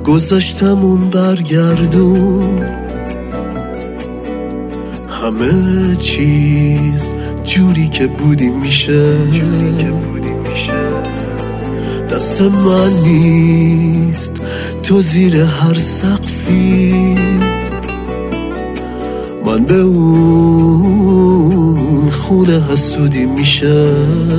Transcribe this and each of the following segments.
گذشتمون برگردون، همه چیز جوری که بودیم میشه. دست من نیست تو زیر هر سقفی، من به اون خونه حسودی میشه.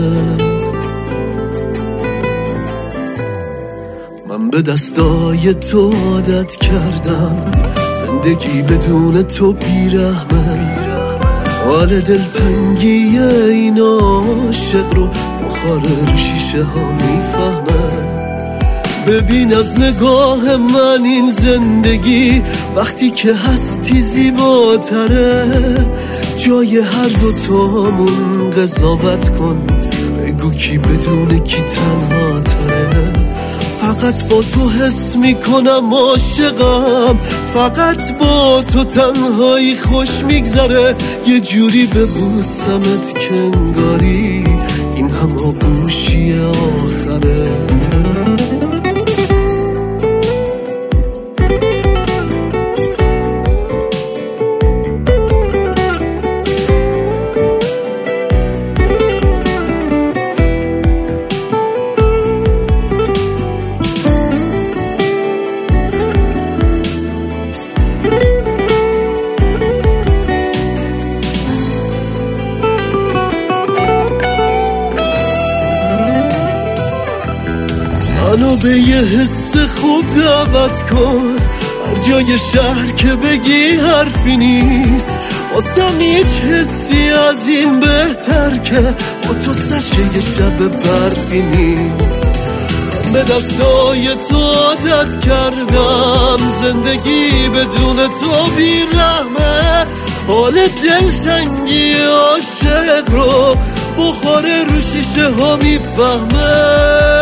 من به دستای تو عادت کردم، زندگی بدون تو بیرحمه. حال دلتنگی این عاشق رو بخار رو شیشه ها میفهمه. ببین از نگاه من این زندگی وقتی که هستی زیباتره. جای هر دوتامون قضاوت کن، بگو کی بدون کی تنها تره. فقط با تو حس میکنم عاشقم، فقط با تو تنهایی خوش میگذره. یه جوری ببوسمت که انگاری این هم آغوشی آخره. منو به یه حس خوب دعوت کن، هر جای شهر که بگی حرفی نیست. واسم هیچ حسی از این بهتر که با تو سرشه یه شب برفی نیست. من به دستای تو عادت کردم، زندگی بدون تو بیرحمه. حال دلتنگی عاشق رو بخاره رو شیشه ها میفهمه.